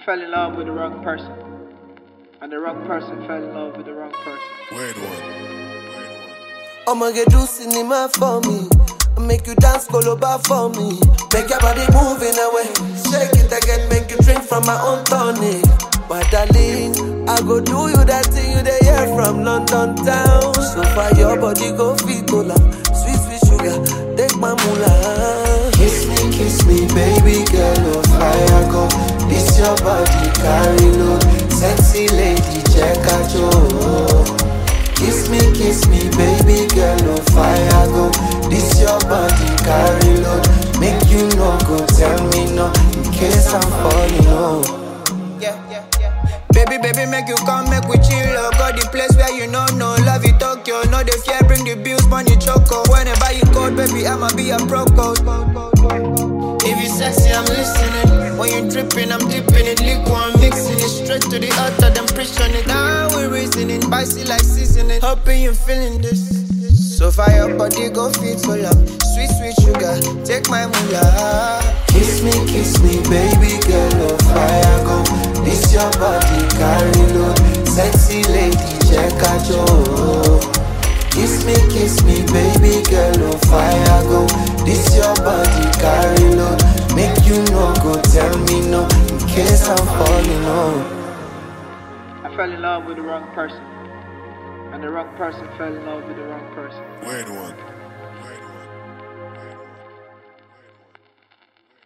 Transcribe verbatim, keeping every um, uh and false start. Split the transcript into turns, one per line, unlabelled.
I fell in love with the wrong person, and the wrong person fell in love with the wrong person.
Weird one. Weird one.
I'ma get do cinema for me. I make you dance coloba for me. Make your body move in a way. Shake it again, make you drink from my own tonic. My darling, I go do you that thing you dey hear from London town. So far your body go fit cola. Sweet, sweet sugar, take my moolah. Kiss me, kiss me, baby girl, oh fire go. This your body carry load. Sexy lady, check out your. Kiss me, kiss me, baby girl, oh fire go. This your body carry load. Make you no go tell me no, in case I'm falling low.
Yeah, yeah, yeah. Baby, baby, make you come, make we chill up. Got the place where you know, no love you Tokyo. No the fear, bring the bills, money choco. Whenever you call, baby, I'ma be a pro code. If you sexy, I'm listening. When you dripping, I'm dipping it. Liquid, I'm mixing it. Straight to the altar, then pushing it. Now we're reasoning, spicy like seasoning. Hoping you're feeling this. So fire body go fit so long. Sweet, sweet sugar, take my moolah.
Kiss me, kiss me, baby girl, oh fire go. This your body carry load. Sexy lady, check out your. Kiss me, kiss me, baby girl, oh fire go. This your body carry load. Make you no go tell me no, in case I'm falling low.
I fell in love with the wrong person, and the wrong person fell in love with the wrong person.
Weird one.